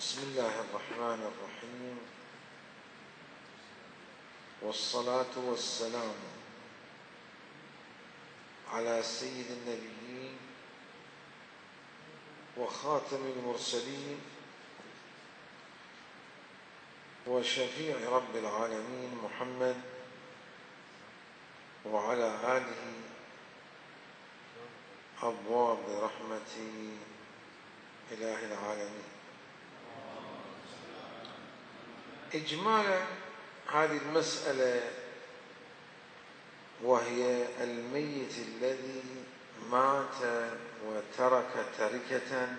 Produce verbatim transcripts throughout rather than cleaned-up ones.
بسم الله الرحمن الرحيم، والصلاة والسلام على سيد النبيين وخاتم المرسلين وشفيع رب العالمين محمد وعلى آله أبواب رحمة إله العالمين. إجمالا هذه المسألة، وهي الميت الذي مات وترك تركة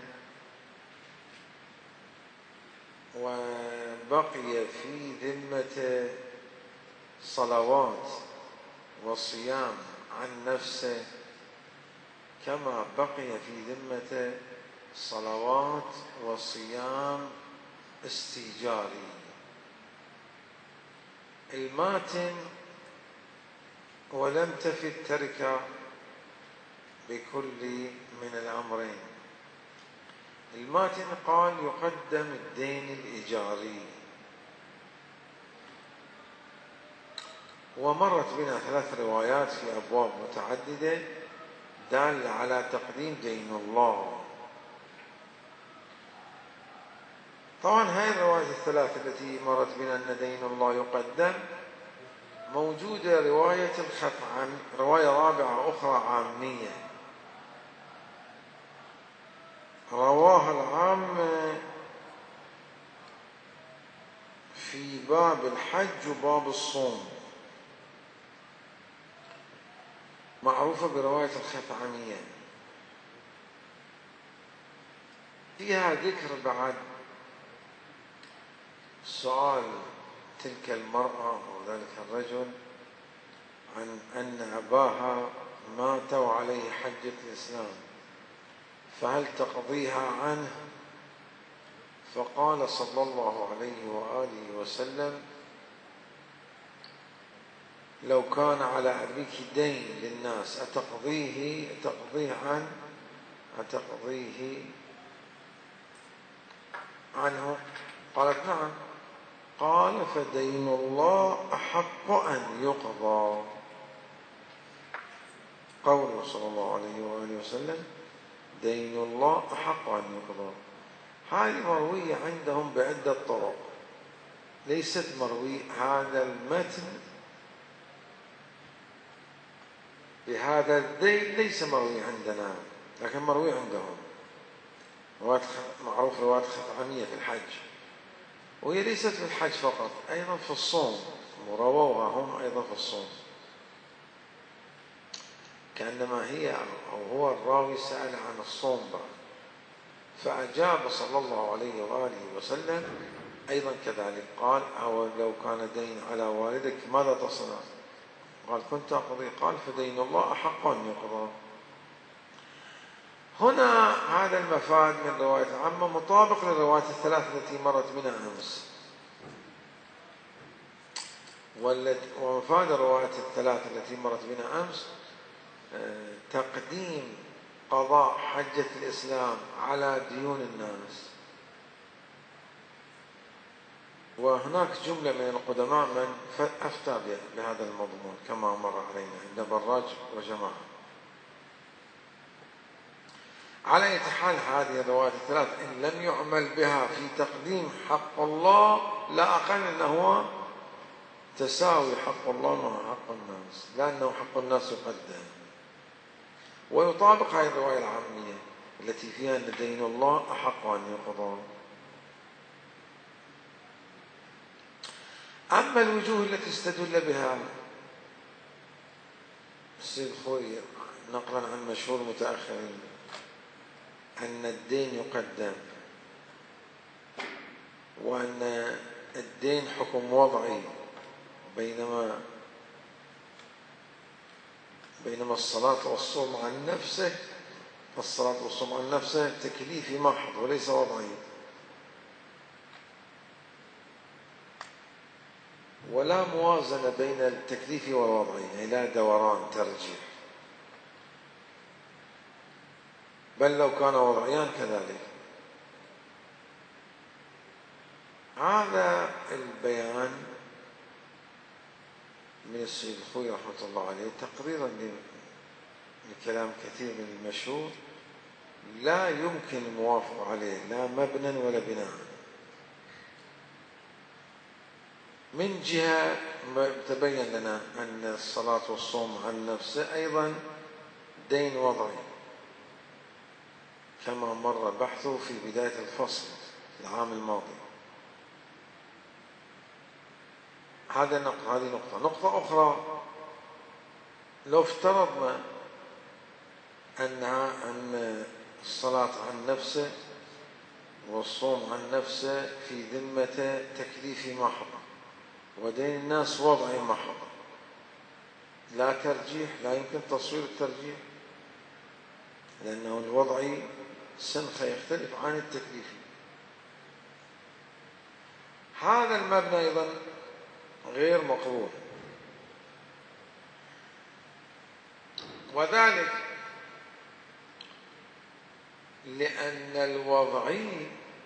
وبقي في ذمة صلوات وصيام عن نفسه، كما بقي في ذمة صلوات وصيام استئجاري. الماتن ولم تفد تركة بكل من الأمرين. الماتن قال يقدم الدين الإيجاري، ومرت بنا ثلاث روايات في أبواب متعددة دالة على تقديم دين الله. طبعا هاي الروايات الثلاث التي مرت بنا أن دين الله يقدم موجودة. رواية الخفعم رواية رابعة أخرى عامية رواها العامة في باب الحج وباب الصوم، معروفة برواية الخفعمية. فيها ذكر بعد سؤال تلك المرأة أو ذلك الرجل عن أن أباها مات وعليه حجة الإسلام، فهل تقضيها عنه؟ فقال صلى الله عليه وآله وسلم: لو كان على أبيك دين للناس أتقضيه تقضيه عنه أتقضيه عنه؟ قالت: نعم. قال: فدين الله أحق أن يقضى. قوله صلى الله عليه وآله وسلم: دين الله أحق أن يقضى. هذه مروية عندهم بعدة طرق، ليست مروي هذا المتن بهذا الدين ليس مروي عندنا، لكن مروي عندهم. معروف رواية خفعمية في الحج، وهي ليست في الحج فقط، أيضا في الصوم، ورووها هم أيضا في الصوم، كأنما هي أو هو الراوي سأل عن الصوم بعد، فأجاب صلى الله عليه وآله وسلم أيضا كذلك. قال: أو لو كان دين على والدك ماذا تصنع؟ قال: كنت أقضي. قال: فدين الله أحق أن يقضى. هنا هذا المفاد من رواية العامة مطابق للروايات الثلاث التي مرت بنا أمس، ومفاد الروايات الثلاث التي مرت بنا أمس تقديم قضاء حجة الإسلام على ديون الناس. وهناك جملة من القدماء من أفتى بهذا المضمون كما مر علينا عند براج وجماعة. على أي حال هذه الروايات الثلاث إن لم يعمل بها في تقديم حق الله لا أقل أنه تساوي حق الله مع حق الناس، لأنه حق الناس يقدم. ويطابق هذه الرواية العامية التي فيها أن دين الله أحق أن يقضى. أما الوجوه التي استدل بها السيد خوي نقلا عن مشهور متأخرين أن الدين يقدم، وأن الدين حكم وضعي، بينما بينما الصلاة والصوم عن نفسه فالصلاة والصوم عن نفسه تكليفي محض وليس وضعي، ولا موازنة بين التكليف والوضعي، يعني لا دوران ترجيح، بل لو كان وضعيان كذلك. هذا البيان من السيد الخوئي رحمة الله عليه تقريرا لكلام كثير من المشهور لا يمكن الموافقة عليه لا مبنى ولا بناء. من جهة تبين لنا أن الصلاة والصوم عن نفسه أيضا دين وضعي كما مر بحثه في بداية الفصل العام الماضي. هذا نقطة هذه نقطة نقطة أخرى، لو افترضنا أنها أن الصلاة عن نفسه والصوم عن نفسه في ذمة تكليف محض ودين الناس وضعي محض، لا ترجيح، لا يمكن تصوير الترجيح، لأنه الوضعي سنخ يختلف عن التكليفي. هذا المبنى أيضا غير مقبول، وذلك لأن الوضعي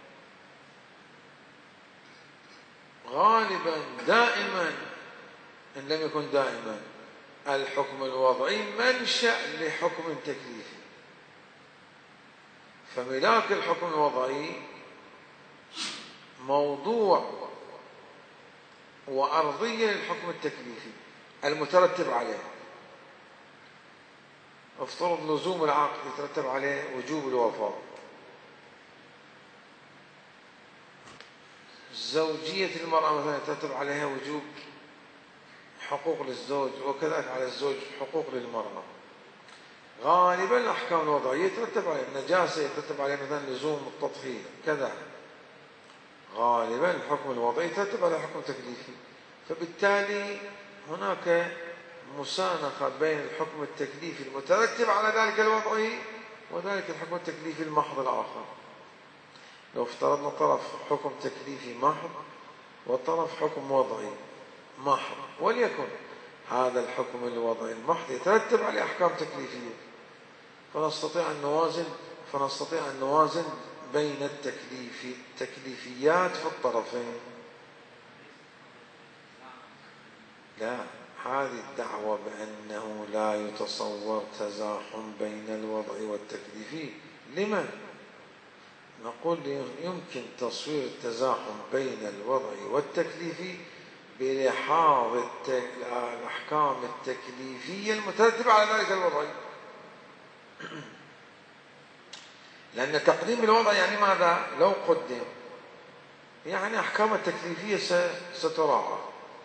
غالبا دائما إن لم يكن دائما الحكم الوضعي منشأ لحكم تكليفي، فملاك الحكم الوضعي موضوع وأرضية للحكم التكليفي المترتب عليه. افترض لزوم العقد يترتب عليه وجوب الوفاء، زوجية المرأة مثلا يترتب عليها وجوب حقوق للزوج، وكذلك على الزوج حقوق للمرأة. غالبا الأحكام الوضعية يترتب عليها النجاسة، يترتب عليها مثلا لزوم التطهير كذا. غالبا الحكم الوضعي يترتب على حكم تكليفي، فبالتالي هناك مسانخة بين الحكم التكليفي المترتب على ذلك الوضعي وذلك الحكم التكليفي المحض الآخر. لو افترضنا طرف حكم تكليفي محض وطرف حكم وضعي محض، وليكن هذا الحكم الوضعي المحض يترتب على أحكام تكليفية، فنستطيع أن نوازن فنستطيع أن نوازن بين التكليف التكليفيات في الطرفين. لا، هذه الدعوة بأنه لا يتصور تزاحم بين الوضع والتكليفي لمن؟ نقول يمكن تصوير التزاحم بين الوضع والتكليفي بلحاظ الأحكام التكليفية المترتبة على ذلك الوضع، لأن تقديم الوضع يعني ماذا؟ لو قدم يعني أحكام التكليفية ستراعى.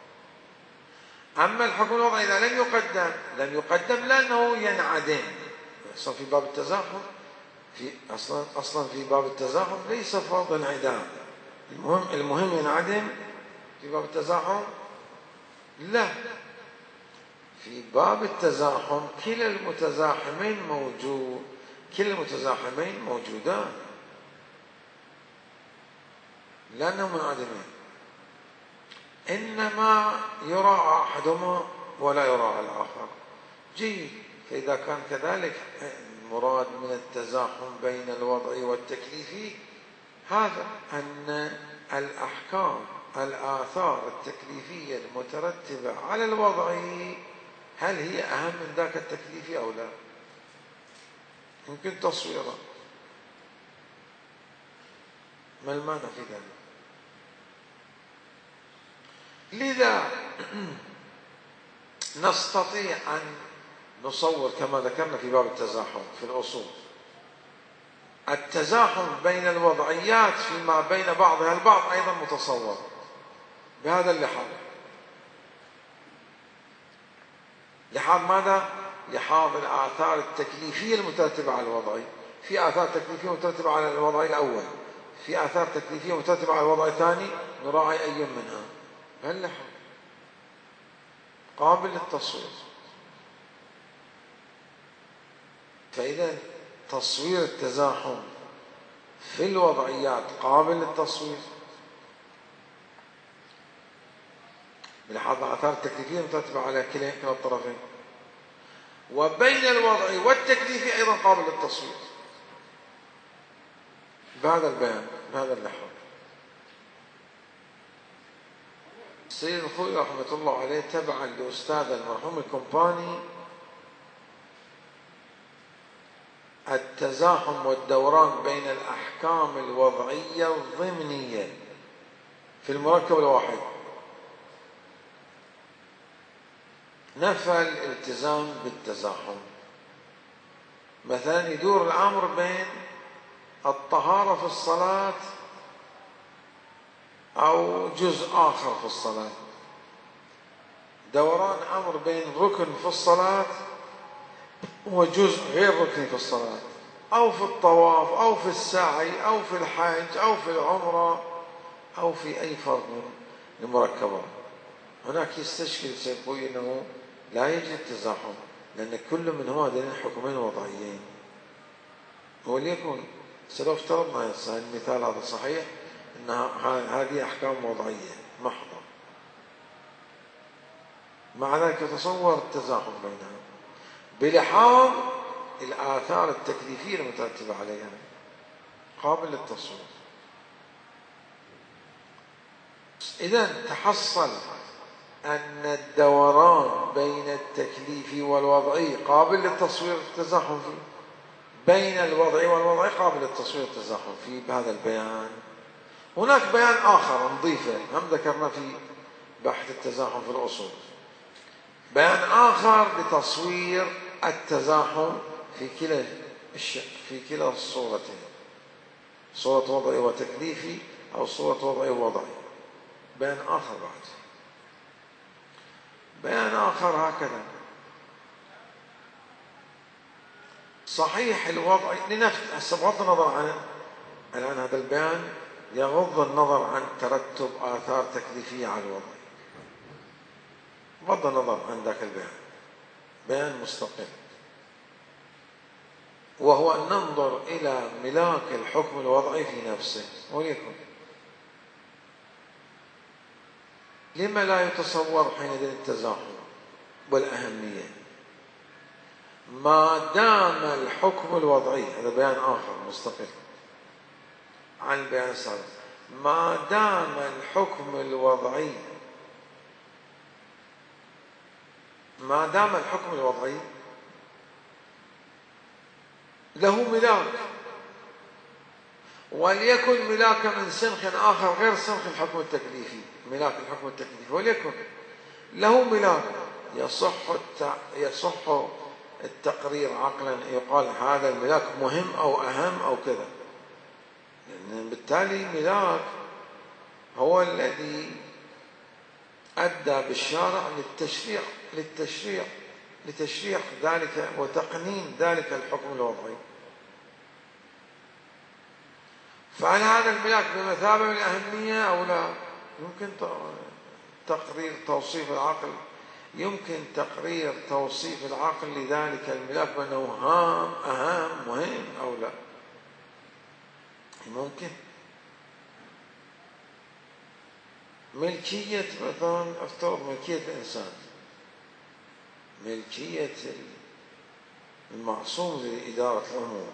أما الحكم الوضعي إذا لم يقدم لم يقدم لأنه ينعدم. أصلا في باب التزاحم في أصلا أصلا في باب التزاحم ليس فرض انعدام، المهم المهم ينعدم. في باب التزاحم لا، في باب التزاحم كلا المتزاحمين موجود، كلا المتزاحمين موجودان لأنهم منعدمين، إنما يراعى أحدهما ولا يراعى الآخر. جيد، فإذا كان كذلك المراد من التزاحم بين الوضع والتكليفي هذا أن الأحكام الآثار التكليفية المترتبة على الوضع هل هي أهم من ذاك التكليفي أو لا؟ يمكن تصويره. ما المعنى في ذلك؟ لذا نستطيع أن نصور كما ذكرنا في باب التزاحم في الأصول التزاحم بين الوضعيات فيما بين بعضها البعض أيضا متصور بهذا اللحاظ. لحاظ ماذا؟ لحاظ الآثار التكليفية المترتبة على الوضعي. في آثار تكليفية مترتبة على الوضعي الأول، في آثار تكليفية مترتبة على الوضع الثاني، نراعي أي منها. هاللحاظ قابل للتصوير. فإذا تصوير التزاحم في الوضعيات قابل للتصوير بلحاظ الآثار التكليفية المترتبة على كلا الطرفين، وبين الوضعي والتكليفي أيضا قابل للتصوير بهذا البيان بهذا اللحاظ. السيد الخوئي رحمة الله عليه تبعا لأستاذ المرحوم الكومباني التزاحم والدوران بين الأحكام الوضعية الضمنية في المركب الواحد نفى الالتزام بالتزاحم. مثلا يدور الأمر بين الطهارة في الصلاة أو جزء آخر في الصلاة، دوران أمر بين ركن في الصلاة وجزء غير ركن في الصلاة، أو في الطواف أو في السعي أو في الحج أو في العمرة أو في أي فرد من المركبات. هناك يستشكل سيقول أنه لا يوجد تزاحم لأن كل من هذين حكمين وضعيين. وليكن لو افترضنا المثال هذا صحيح أن هذه أحكام وضعية محضة، مع ذلك يتصور التزاحم بينها بلحاظ الآثار التكليفية المترتبة عليها قابل للتصوير. إذن تحصل أن الدوران بين التكليفي والوضعي قابل للتصوير التزاحم فيه، بين الوضعي والوضعي قابل للتصوير التزاحم فيه بهذا البيان. هناك بيان آخر نضيفه هم ذكرنا في بحث التزاحم في الأصول، بيان آخر لتصوير التزاحم في كلا في كلا الصورتين، صورة وضعي وتكليفي أو صورة وضعي ووضعي. بيان آخر بعد، بيان آخر هكذا صحيح الوضعي لنفس بغض النظر عن الآن هذا البيان يغض النظر عن ترتب آثار تكليفية على الوضعي، بغض النظر عن ذاك البيان، بيان مستقل، وهو أن ننظر إلى ملاك الحكم الوضعي في نفسه. وليكن لما لا يتصور حينئذ التزاحم والأهمية ما دام الحكم الوضعي، هذا بيان آخر مستقل عن البيان السابق، ما دام الحكم الوضعي ما دام الحكم الوضعي له ملاك، وليكن ملاك من سنخ آخر غير سنخ الحكم التكليفي، ملاك الحكم التكليفي وليكن له ملاك، يصح يصح التقرير عقلا يقال هذا الملاك مهم أو أهم أو كذا، لأن بالتالي ملاك هو الذي أدى بالشارع للتشريع للتشريع لتشريع ذلك وتقنين ذلك الحكم الوضعي. فهل هذا الملاك بمثابة من الأهمية أو لا؟ يمكن تقرير توصيف العقل، يمكن تقرير توصيف العقل لذلك الملاك بأنه هام أهم مهم أو لا، ممكن. ملكية مثلا افترض ملكية الإنسان، ملكية المعصوم لإدارة الأمور،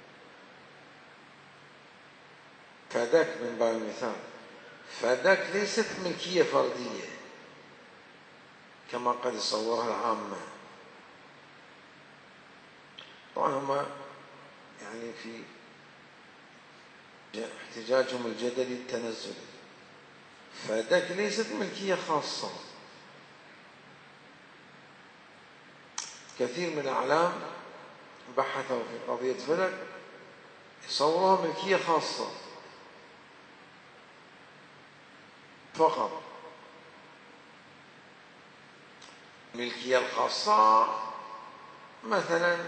فذاك من باب المثال، فذاك ليست ملكية فردية كما قد يصورها العامة. طبعا هم يعني في احتجاجهم الجدلي التنزلي، فذاك ليست ملكية خاصة. كثير من الأعلام بحثوا في قضية فلك يصوروها ملكية خاصة فقط. الملكية الخاصة مثلا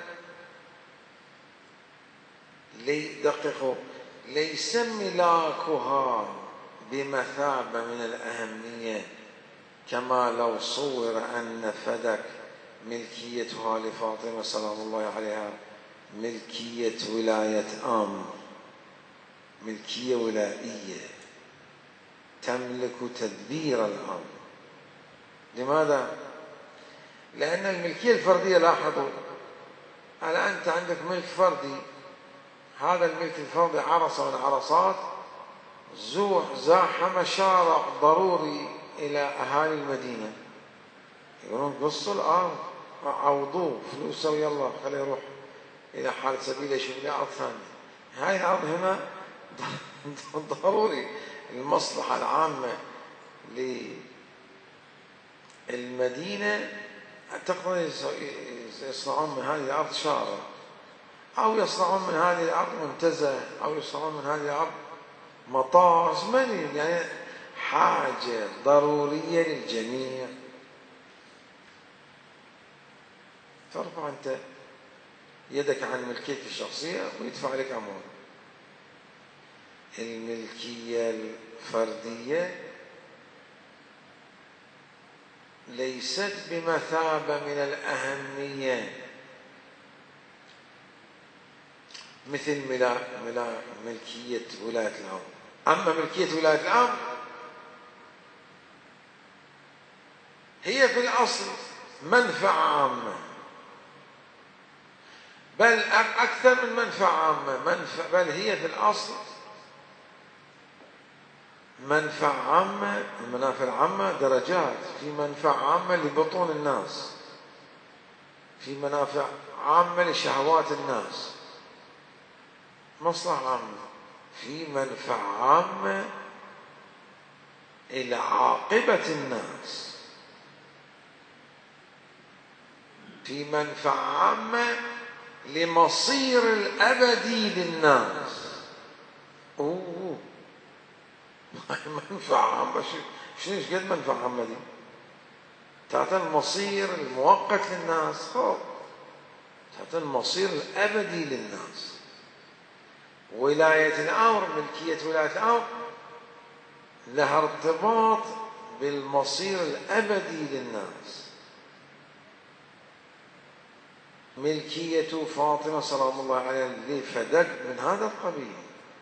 دققوا ليس ملاكها بمثابة من الأهمية كما لو صور أن فدك ملكيتها لفاطمة سلام الله عليها ملكية ولاية أمر، ملكية ولائية تملك تدبير الأمر. لماذا؟ لأن الملكية الفردية، لاحظوا الآن أنت عندك ملك فردي، هذا الملك الفردي عرصة من عرصات زوح زاحم شارع ضروري إلى أهالي المدينة يقولون قصوا الأرض عوضوه فلوسه ويلا خليه يروح إلى حال سبيل يشوف لي أرض ثانية. هاي الأرض هنا ضروري المصلحة العامة للمدينة تقدر يصنعون من هذه الأرض شارع، أو يصنعون من هذه الأرض منتزه، أو يصنعون من هذه الأرض مطار، اسمني يعني حاجة ضرورية للجميع. ترفع أنت يدك عن ملكيتك الشخصية ويدفع لك أموال. الملكية الفردية ليست بمثابة من الأهمية مثل ملا ملا ملكية ولاية الأمر. أما ملكية ولاية الأمر هي في الأصل منفعة عامة، بل أكثر من منفعة عامة، منفع بل هي في الأصل منفعة عامة. المنافع العامة درجات، في منفعة عامة لبطون الناس، في منافع عامة لشهوات الناس، مصلحة عامة، في منفعة عامة إلى عاقبة الناس، في منفعة عامة لمصير الأبدي للناس. أوه منفعة عامة، شنو ايش قد منفعة عامة دي؟ تعطي المصير المؤقت للناس، خب تعطي المصير الأبدي للناس. ولاية الأمر، ملكية ولاية الأمر لها ارتباط بالمصير الأبدي للناس. ملكية فاطمة سلام الله عليها لفدك من هذا القبيل.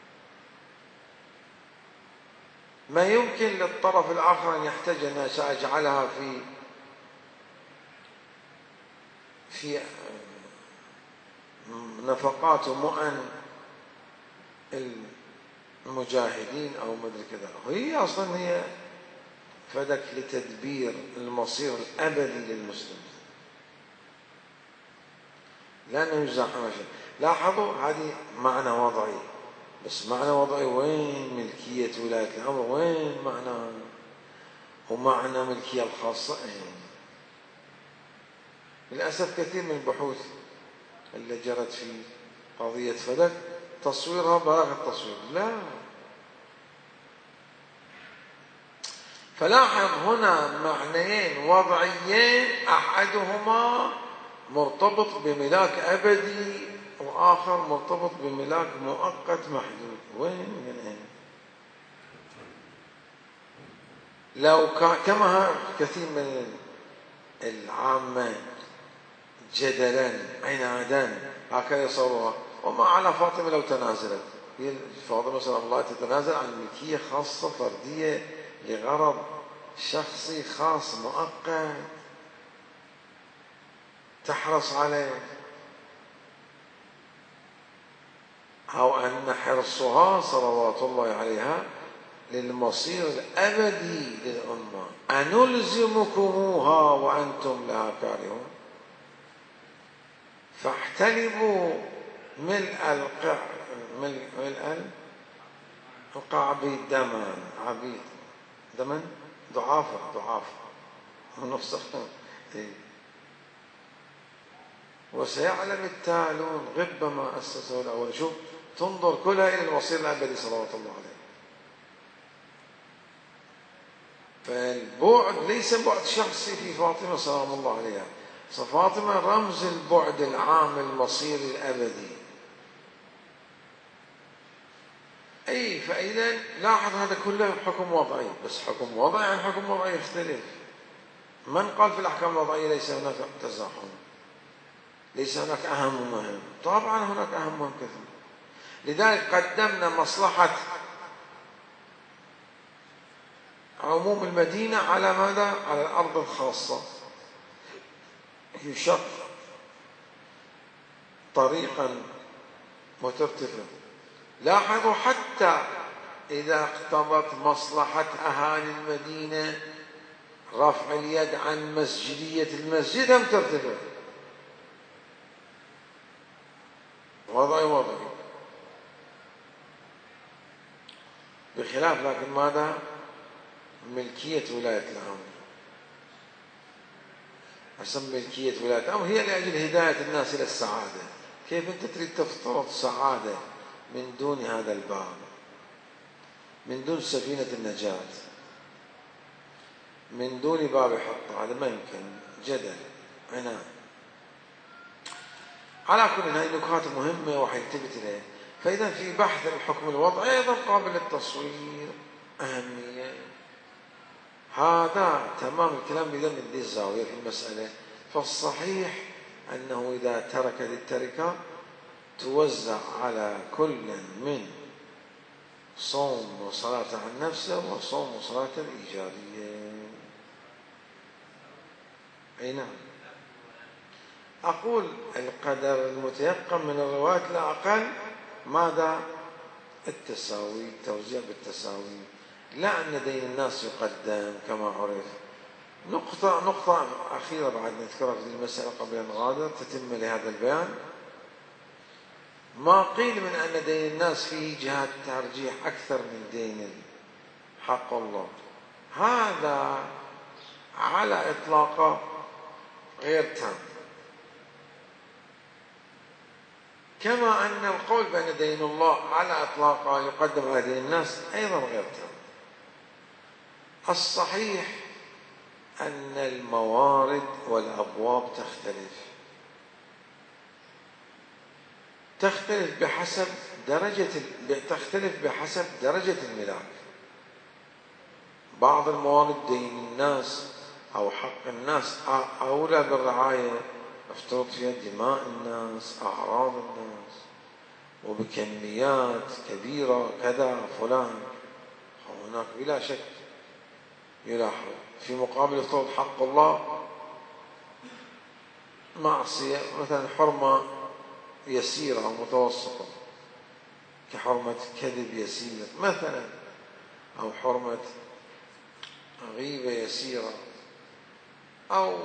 ما يمكن للطرف الآخر أن يحتاج أن سأجعلها في في نفقات ومؤن المجاهدين أو مدري كذا، هي أصلا هي فدك لتدبير المصير الأبدي للمسلمين، لأنه يزاحم شيء. لاحظوا هذه معنى وضعي، بس معنى وضعي وين ملكية ولاية الأمر؟ وين معنى ومعنى ملكية الخاصة؟ للأسف كثير من البحوث اللي جرت في قضية فدك تصويرها بهذا التصوير، لا. فلاحظ هنا معنيين وضعيين، أحدهما مرتبط بملاك أبدي وآخر مرتبط بملاك مؤقت محدود. وين من أين؟ لو كان كما كثير من العامة جدلا عنادا هكذا يصوروها، وما على فاطمة لو تنازلت، فاطمة سلام الله تتنازل عن ملكية خاصة فردية لغرض شخصي خاص مؤقت تحرص عليه، أو أن حرصها صلوات الله عليها للمصير الأبدي للأمة، أنلزمكموها وأنتم لها كارهون. فاحتلبوا ملء القع ملء ملء القاع عبيد دما، عبيد دما ضعافة ضعافة ونفسه. وسيعلم التالون غب ما أسسه الأول. شوف تنظر كلها إلى المصير الأبدي صلوات الله عليه. فالبعد ليس بعد شخصي في فاطمة سلام الله عليها، فاطمة رمز البعد العام المصير الأبدي. أي فإذا لاحظ هذا كله حكم وضعي، بس حكم وضعي عن حكم وضعي يختلف. من قال في الأحكام الوضعية ليس هناك تزاحم، ليس هناك أهم ومهم؟ طبعا هناك أهم ومهم كثير. لذلك قدمنا مصلحة عموم المدينة على ماذا؟ على الأرض الخاصة. يشق طريقا وترتفع. لاحظوا حتى إذا اقتضت مصلحة أهالي المدينة رفع اليد عن مسجدية المسجد هم ترتفع، وضع وضع، بخلاف لكن ماذا؟ ملكية ولاية الأمر. أسمى ملكية ولاية الأمر هي لأجل هداية الناس إلى السعادة. كيف أنت تريد تفترض سعادة من دون هذا الباب، من دون سفينة النجاة، من دون باب حطة؟ هذا ما يمكن، جدل عناد. على كل هذه نكات مهمة وحيلتفت إليها. فإذا في بحث الحكم الوضعي أيضا قابل للتصوير أهمية. هذا تمام الكلام بذن ذي الزاوية في المسألة. فالصحيح أنه إذا ترك التركة توزع على كل من صوم وصلاة عن نفسه وصوم وصلاة الإيجابية. أي نعم. أقول القدر المتيقن من الروايات لا أقل ماذا؟ التساوي، التوزيع بالتساوي، لا أن دين الناس يقدم كما عرف. نقطة نقطة أخيرة بعد نذكرها في المسألة قبل أن نغادر تتم لهذا البيان. ما قيل من أن دين الناس فيه جهات ترجيح أكثر من دين حق الله، هذا على إطلاقه غير تام، كما أن القول بأن دين الله على إطلاقه يقدم على دين الناس أيضا غير تام. الصحيح أن الموارد والأبواب تختلف تختلف بحسب درجة تختلف بحسب درجة الملاك. بعض الموارد دين الناس أو حق الناس أولى بالرعاية، افترض فيها دماء الناس، أعراض الناس، وبكميات كبيرة كذا فلان، هناك بلا شك يلاحظ. في مقابل افترض حق الله معصية مثلا حرمة يسيرة أو متوسطة كحرمة كذب يسير مثلا، أو حرمة غيبة يسيرة، أو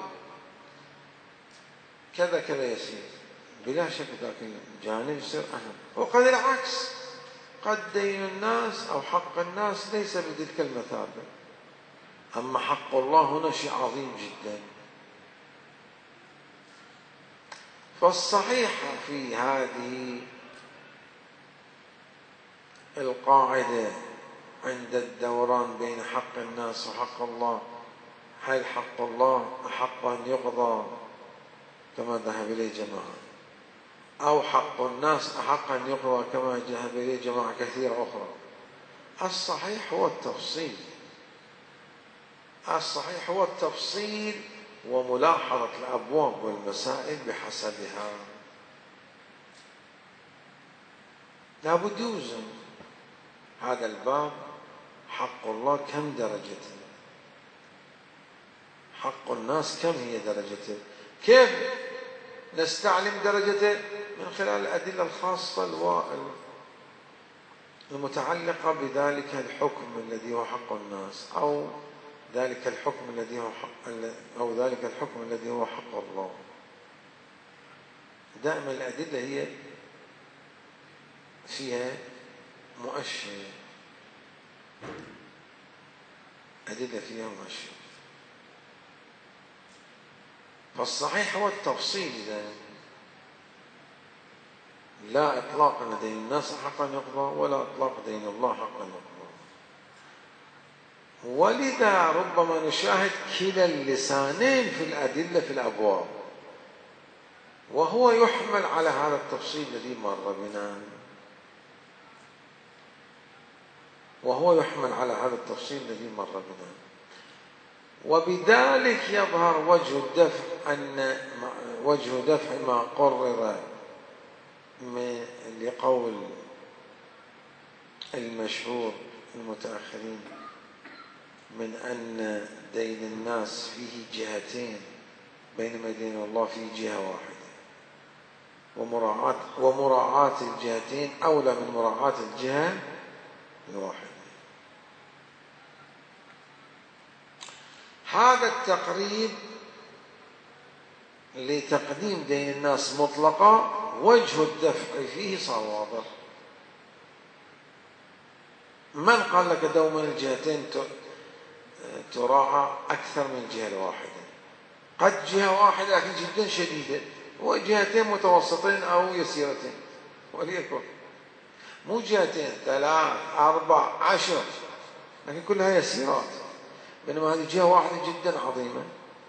كذا كذا يسير، بلا شك لكن الجانب يصير أهم. وقد العكس، قد دين الناس أو حق الناس ليس بتلك المثابة، أما حق الله هنا شيء عظيم جدا. فالصحيح في هذه القاعدة عند الدوران بين حق الناس وحق الله، هل حق الله أحق أن يقضى كما ذهب إليه جماعة، أو حق الناس أحق أن يقضى كما ذهب إليه جماعة كثيرة أخرى؟ الصحيح هو التفصيل، الصحيح هو التفصيل وملاحظة الأبواب والمسائل بحسبها. لا بد يوزن هذا الباب، حق الله كم درجته، حق الناس كم هي درجته، كيف نستعلم درجته؟ من خلال الأدلة الخاصة المتعلقة بذلك الحكم الذي هو حق الناس، أو ذلك الحكم الذي هو حق أو ذلك الحكم الذي هو حق الله. دائما الأدلة هي فيها مؤشر، أدلة فيها مؤشر. فالصحيح هو التفصيل، إذا لا إطلاق أن دين الناس حقا يقضى، ولا إطلاق دين الله حقا يقضى. ولذا ربما نشاهد كلا اللسانين في الأدلة في الأبواب، وهو يحمل على هذا التفصيل الذي مر بنا، وهو يحمل على هذا التفصيل الذي مر بنا. وبذلك يظهر وجه الدفع أن وجه دفع ما قرر من لقول المشهور المتأخرين من أن دين الناس فيه جهتين بينما دين الله فيه جهة واحدة، ومراعاة ومراعاة الجهتين أولى من مراعاة الجهة الواحدة. هذا التقريب لتقديم دين الناس مطلقة وجه الدفع فيه صار واضح. من قال لك دوما الجهتين تراعى أكثر من الجهة الواحدة؟ قد جهة واحدة لكن جدا شديدة، وجهتين متوسطين أو يسيرتين، وليكن مو جهتين ثلاث أربع عشر لكن كلها يسيرات، بينما هذه جهة واحدة جدا عظيمة.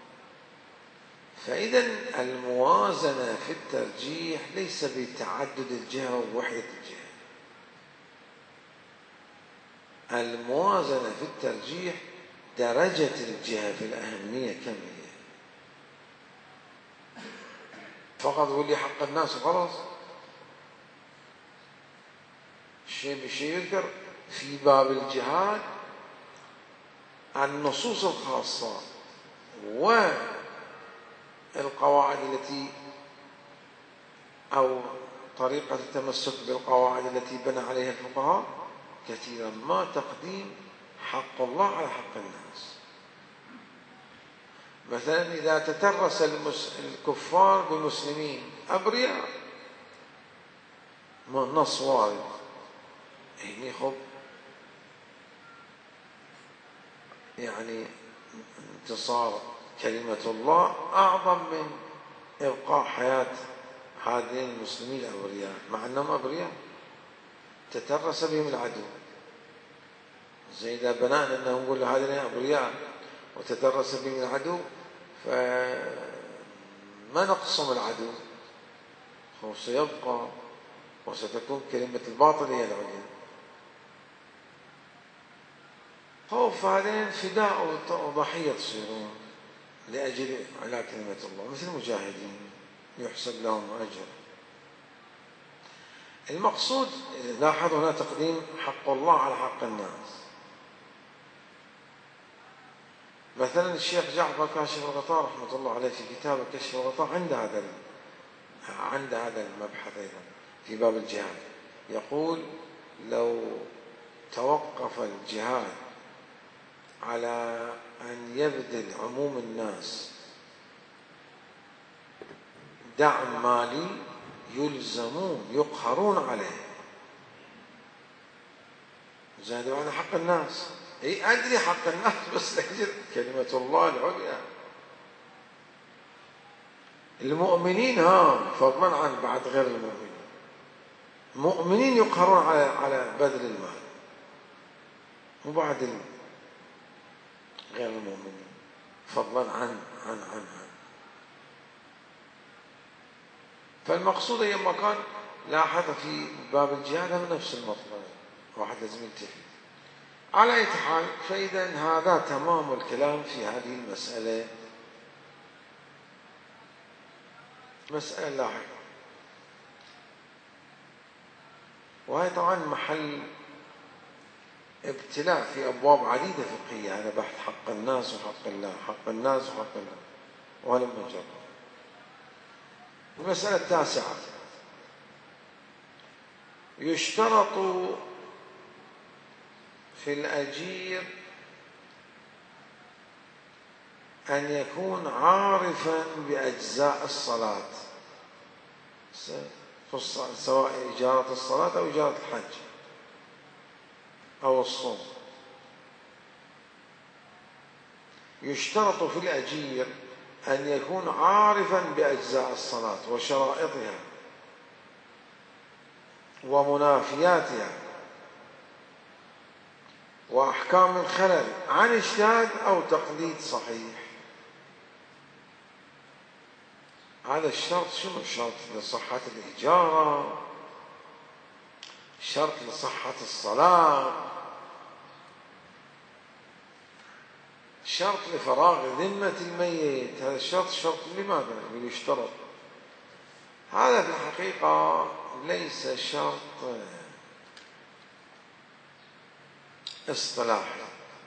فإذا الموازنة في الترجيح ليس بتعدد الجهة ووحدة الجهة، الموازنة في الترجيح درجة الجهة في الأهمية كم هي. فقط يقول لي حق الناس وخلاص، الشيء بالشيء يذكر في باب الجهاد النصوص الخاصة والقواعد التي أو طريقة التمسك بالقواعد التي بنى عليها الفقهاء كثيرا ما تقديم حق الله على حق الناس. مثلا إذا تترس الكفار بالمسلمين أبرياء، ما النص وارد هني خب يعني انتصار كلمة الله أعظم من إبقاء حياة هذين المسلمين الأبرياء، مع أنهم أبرياء تترس بهم العدو. زي إذا بنانا أنه نقول هذين أبرياء وتترس بهم العدو فما نقصم العدو، هو سيبقى وستكون كلمة الباطل هي العليا. خوف هذين فداء وضحية تصيرون لأجل على كلمة الله، مثل المجاهدين يحسب لهم أجر. المقصود لاحظوا هنا تقديم حق الله على حق الناس. مثلا الشيخ جعفر كاشف الغطاء رحمة الله عليه في كتابه كشف الغطاء عند هذا عند هذا المبحث أيضا في باب الجهاد يقول: لو توقف الجهاد على أن يبذل عموم الناس دعم مالي يلزمون يقهرون عليه. زادوا على حق الناس، اي ادري حق الناس بس لاجل كلمة الله العليا. المؤمنين ها فضلا عن بعد غير المؤمنين، مؤمنين يقهرون على على بذل المال، وبعد غير المؤمنين فضلا عن عن عن عن فالمقصود هي مكان لاحظ في باب الجهاد من نفس المطلب، واحد لازم ينتبه. على أي حال، فإذا هذا تمام الكلام في هذه المسألة. مسألة لاحقة، وهي طبعا محل ابتلاء في أبواب عديدة فقهية. هذا بحث حق الناس وحق الله، حق الناس وحق الله، ولم نجرب. المسألة التاسعة: يشترط في الأجير أن يكون عارفا بأجزاء الصلاة، سواء إجارة الصلاة أو إجارة الحج أو الصوم. يشترط في الأجير أن يكون عارفا بأجزاء الصلاة وشرائطها ومنافياتها وأحكام الخلل عن اجتهاد أو تقليد صحيح. هذا الشرط شنو؟ الشرط لصحة الإجارة، شرط لصحة الصلاة، شرط لفراغ ذمة الميت. هذا الشرط شرط لماذا يشترط؟ هذا في الحقيقة ليس شرط اصطلاحي،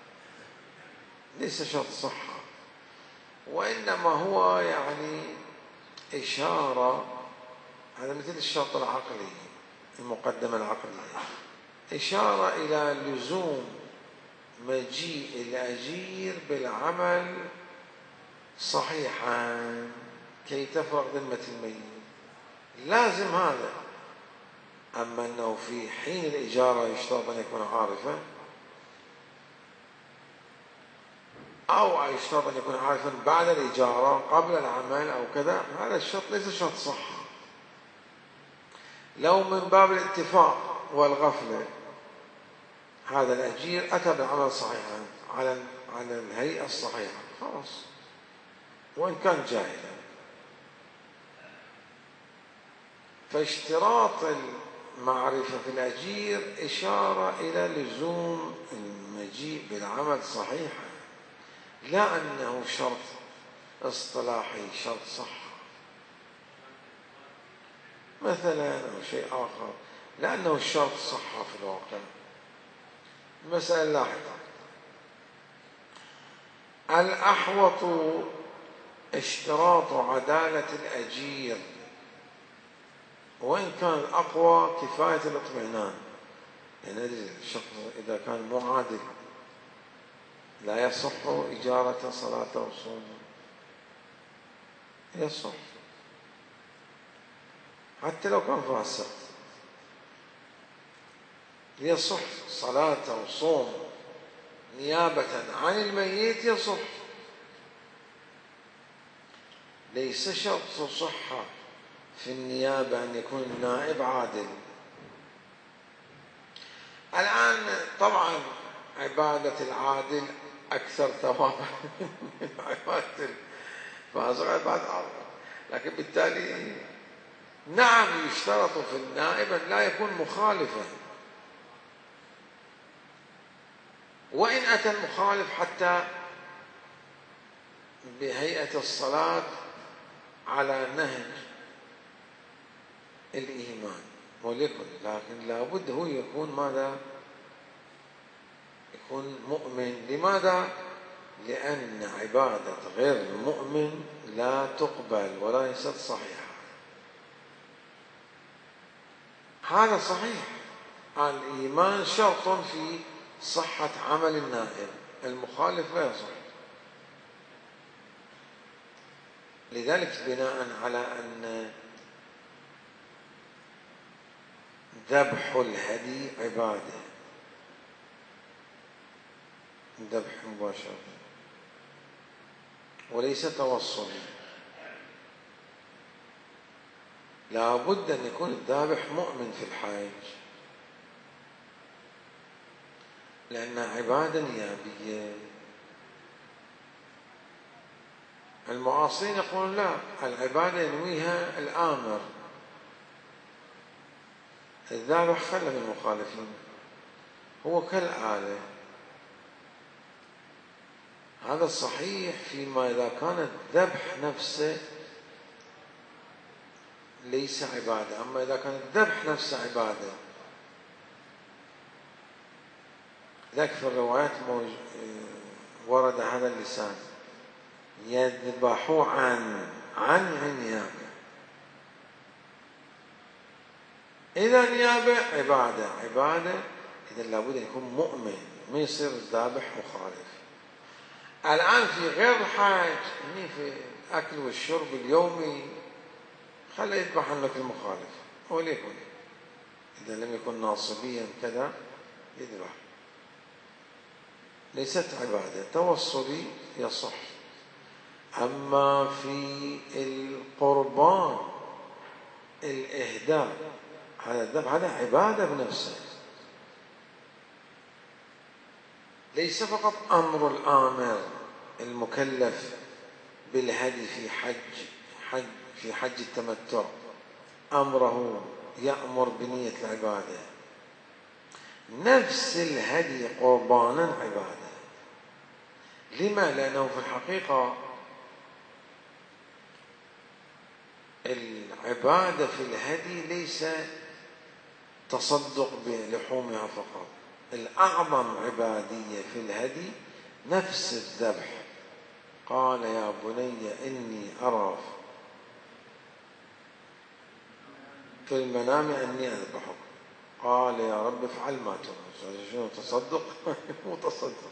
ليس شرط صحة، وإنما هو يعني إشارة. هذا مثل الشرط العقلي، المقدمة العقلية، إشارة إلى لزوم مجيء الأجير بالعمل صحيحا كي تفرغ ذمة الميت، لازم هذا. أما أنه في حين الإجارة يشترط أن يكون عارفا، أو يشترط أن يكون عارفا بعد الإجارة قبل العمل أو كذا، هذا الشرط ليس شرط صحة. لو من باب الاتفاق والغفلة هذا الأجير أتى بالعمل صحيحا على على الهيئة الصحيحة خلاص، وإن كان جاهلا. فاشتراط المعرفة في الأجير إشارة إلى لزوم المجيء بالعمل صحيحا، لا أنه شرط اصطلاحي شرط صحة مثلا أو شيء آخر، لأنه الشرط صحة في الواقع. المسألة اللاحقة: الأحوط اشتراط عدالة الأجير، وإن كان الأقوى كفاية الاطمئنان. يعني الشخص إذا كان مو عادل لا يصح إجارة صلاة وصوم، يصح حتى لو كان فاسق، يصح صلاة وصوم نيابة عن الميت، يصح. ليس شرط صحة في النيابة أن يكون النائب عادل. الآن طبعا عبادة العادل أكثر ثوابا من عبادة الفاسق، عبادة عادل، لكن بالتالي نعم يشترط في النائب أن لا يكون مخالفا، وإن أتى المخالف حتى بهيئة الصلاة على نهج الإيمان وليكن، لكن لابد هو يكون ماذا؟ يكون مؤمن. لماذا؟ لأن عبادة غير المؤمن لا تقبل ولا ليست صحيحة. هذا صحيح، الإيمان شرط في صحة عمل النائب، المخالف لا يصح. لذلك بناء على أن ذبح الهدي عبادة، ذبح مباشرة وليس توصل، لا بد أن يكون الذابح مؤمن في الحاج، لأنها عبادة نيابية. المعاصرين يقولون لا، العبادة ينويها الآمر، الذابح خلى من المخالفين، هو كالآلة. هذا صحيح فيما إذا كان الذبح نفسه ليس عبادة، أما إذا كان الذبح نفسه عبادة. ذاك في الروايات ورد هذا اللسان: يذبح عن عن النيابة. إذا نيابة عبادة عبادة إذا لابد أن يكون مؤمن، ما يصير الذابح مخالف. الآن في غير الحاج، يعني في الأكل والشرب اليومي، خليه يذبح عنك المخالف وليكن، إذا لم يكن ناصبيا كذا يذبح، ليست عبادة. توصلي يصح. أما في القربان الإهداء، هذا الذبح هذا عبادة بنفسه، ليس فقط أمر الآمر المكلف بالهدي في حج حج في حج التمتع، أمره يأمر بنية العبادة. نفس الهدي قربانا عبادة. لما؟ لأنه في الحقيقة العبادة في الهدي ليس تصدق بلحومها فقط، الأعظم عبادية في الهدي نفس الذبح. قال: يا بني إني أرى في المنام أني أذبحك. قال يا رب افعل ما تؤمر. شنو تصدق؟ مو تصدق.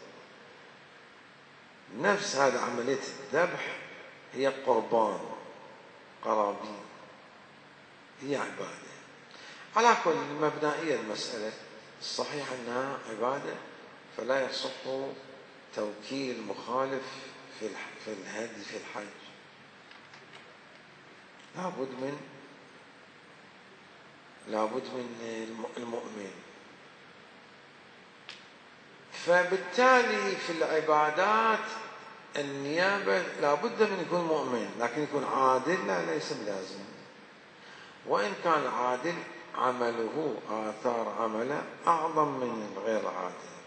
نفس هذا عملية الذبح هي قربان، قرابين، هي عبادة. على كل مبدئية المسألة الصحيح أنها عبادة، فلا يصح توكيل مخالف في في الهدي في الحج. لابد من لابد من المؤمن. فبالتالي في العبادات النيابة لابد من يكون مؤمن، لكن يكون عادل لا، ليس بلازم. وإن كان عادل عمله آثار عمله أعظم من غير عادل،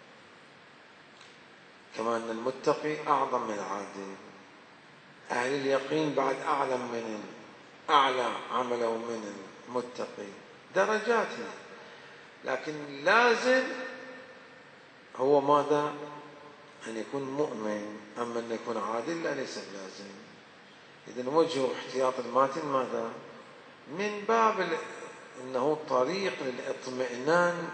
كما أن المتقي أعظم من العادل. أهل اليقين بعد أعلم من أعلى عمله من المتقي، درجات. لكن لازم هو ماذا؟ أن يكون مؤمن. أما أن يكون عادل لا، ليس بلازم. إذن وجه احتياط الماتن ماذا؟ من باب أنه طريق للإطمئنان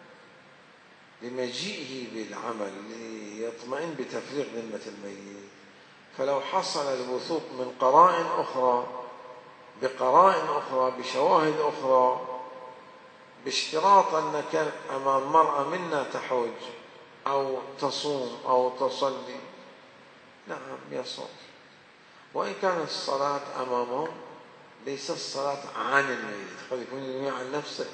بمجيئه بالعمل، ليطمئن بتفريغ ذمة الميت. فلو حصل الوثوق من قرائن أخرى، بقرائن أخرى، بشواهد أخرى، باشتراط أنك أمام مرأة منا تحج أو تصوم أو تصلي، نعم يصح. وإن كانت الصلاة أمامهم ليس الصلاة عن الميت، قد يكون ينوي عن نفسه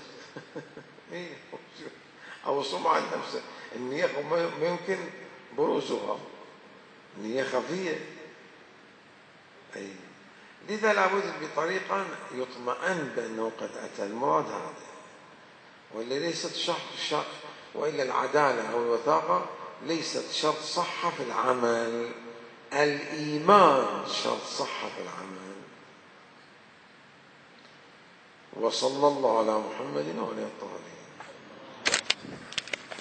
أو صوم عن نفسه. النية ممكن بروزها، النية خفية. أي لذا لابد بطريقة يطمئن بأنه قد أتى. المراد هذا، واللي ليست شرط شرط، وإلا العدالة أو الوثاقة ليست شرط صحة في العمل. الإيمان شرط صحة في العمل. وصلى الله على محمد وعلى آله الطاهرين.